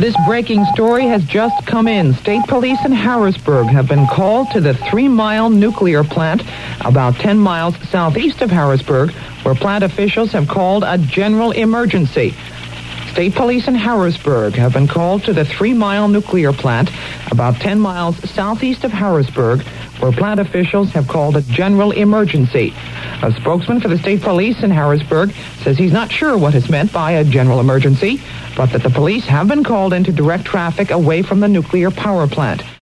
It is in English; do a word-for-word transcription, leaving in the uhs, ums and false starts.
This breaking story has just come in. State police in Harrisburg have been called to the Three Mile nuclear plant about ten miles southeast of Harrisburg, where plant officials have called a general emergency. State police in Harrisburg have been called to the Three Mile nuclear plant about ten miles southeast of Harrisburg, where plant officials have called a general emergency. A spokesman for the state police in Harrisburg says he's not sure what is meant by a general emergency, but that the police have been called in to direct traffic away from the nuclear power plant.